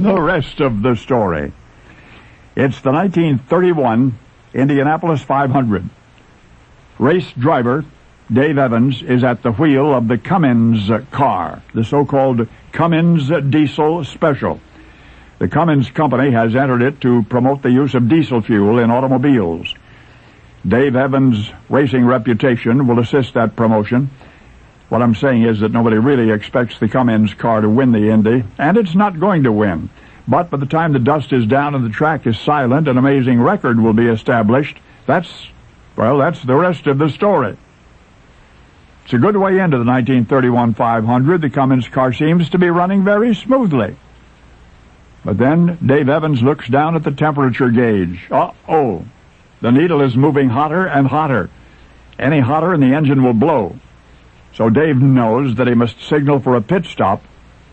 The rest of the story. It's the 1931 Indianapolis 500. Race driver Dave Evans is at the wheel of the Cummins car, the so-called Cummins Diesel Special. The Cummins Company has entered it to promote the use of diesel fuel in automobiles. Dave Evans' racing reputation will assist that promotion. What I'm saying is that nobody really expects the Cummins car to win the Indy, and it's not going to win. But by the time the dust is down and the track is silent, an amazing record will be established. That's the rest of the story. It's a good way into the 1931 500. The Cummins car seems to be running very smoothly. But then Dave Evans looks down at the temperature gauge. Uh-oh. The needle is moving hotter and hotter. Any hotter and the engine will blow. So Dave knows that he must signal for a pit stop,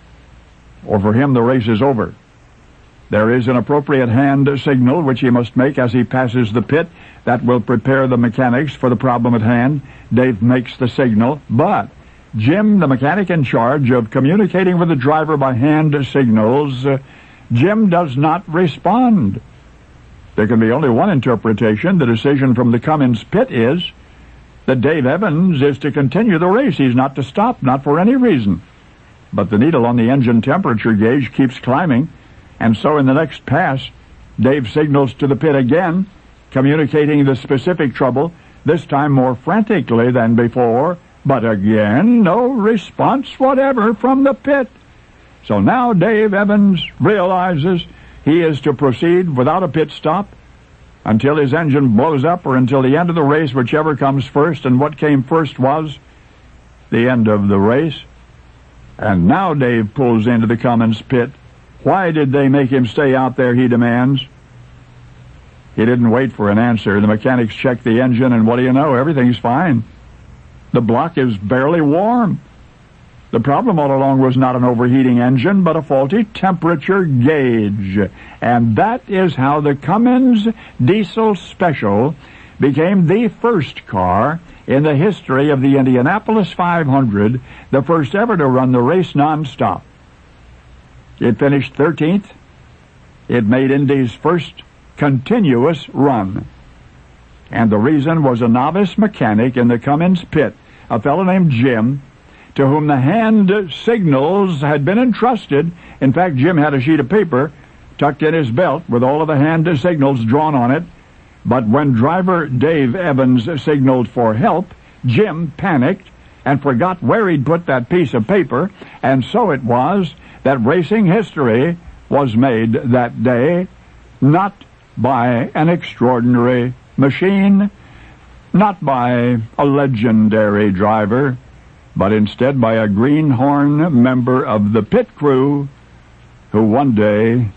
or for him the race is over. There is an appropriate hand signal which he must make as he passes the pit that will prepare the mechanics for the problem at hand. Dave makes the signal, but Jim, the mechanic in charge of communicating with the driver by hand signals, Jim does not respond. There can be only one interpretation. The decision from the Cummins pit is that Dave Evans is to continue the race. He's not to stop, not for any reason. But the needle on the engine temperature gauge keeps climbing, and so in the next pass, Dave signals to the pit again, communicating the specific trouble, this time more frantically than before, but again, no response whatever from the pit. So now Dave Evans realizes he is to proceed without a pit stop until his engine blows up or until the end of the race, whichever comes first, and what came first was the end of the race. And now Dave pulls into the Cummins pit. Why did they make him stay out there, he demands. He didn't wait for an answer. The mechanics check the engine, and what do you know? Everything's fine. The block is barely warm. The problem all along was not an overheating engine, but a faulty temperature gauge. And that is how the Cummins Diesel Special became the first car in the history of the Indianapolis 500, the first ever to run the race nonstop. It finished 13th. It made Indy's first continuous run. And the reason was a novice mechanic in the Cummins pit, a fellow named Jim, to whom the hand signals had been entrusted. In fact, Jim had a sheet of paper tucked in his belt with all of the hand signals drawn on it. But when driver Dave Evans signaled for help, Jim panicked and forgot where he'd put that piece of paper, and so it was that racing history was made that day, not by an extraordinary machine, not by a legendary driver, but instead by a greenhorn member of the pit crew who one day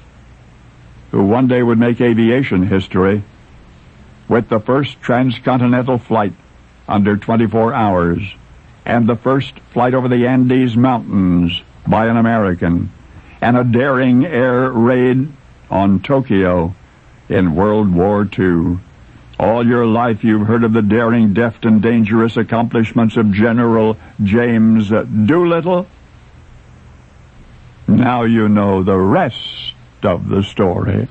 would make aviation history with the first transcontinental flight under 24 hours and the first flight over the Andes Mountains by an American and a daring air raid on Tokyo in World War II. All your life you've heard of the daring, deft, and dangerous accomplishments of General James Doolittle. Now you know the rest of the story.